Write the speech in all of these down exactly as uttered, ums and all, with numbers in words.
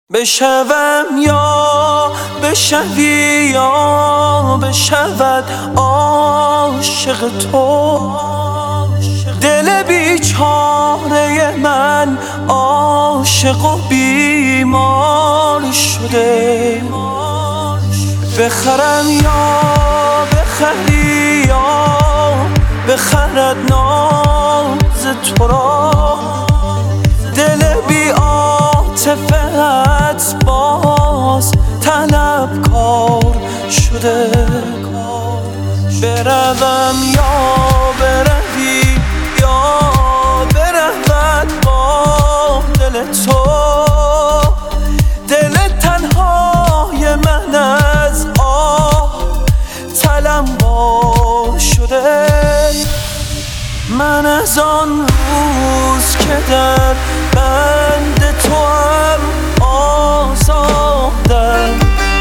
بشوم یا بشوی یا بشود عاشق تو، دل بیچاره من عاشق و بیمار شده. بخرم یا بخری یا بخرد ناز تو را، دل بی عاطفت باز طلبکار شده. بروم یا بروی یا برود با دل تو، دل تنهای من از آه طلبکار شده. من از آن روز که در بند توام آزادم،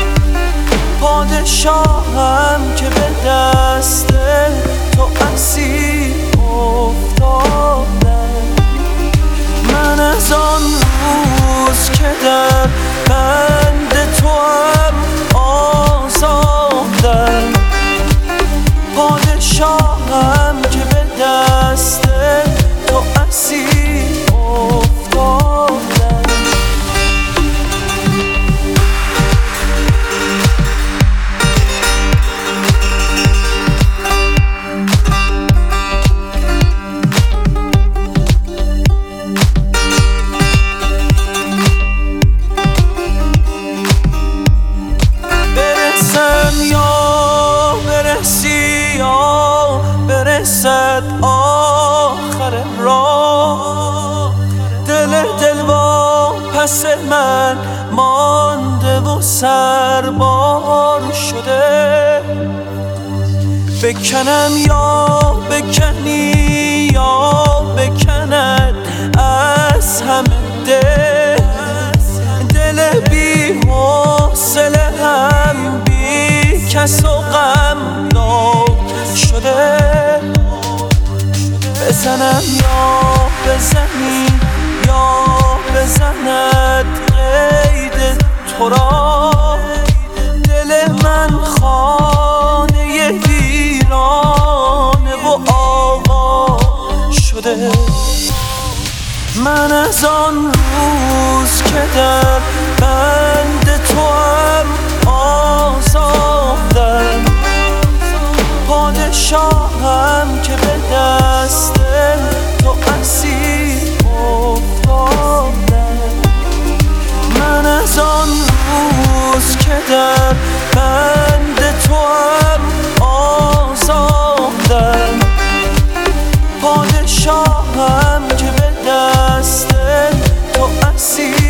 پادشاهم که به دست تو اسیر افتادم. من از آن روز که در بند توام آزادم، پادشاهم که به دست تو اسیر افتادم. برسم یا برسی یا برسد آخر راه، دل دل با پس من مانده و سربار شده. بکنم یا بکنی یا بکند از همه دل، دل بی حوصله هم بی کس و غمناک شده. بزنم یا بزنی یا بزند قید تو را، دل من خانه ویرانه و آوا شده. من از آن روز که در بند توام آزادم، پادشاهم که به دست تو اسیر افتادم. من از آن روز که در بند توام آزادم، پادشاهم که به دست تو اسیر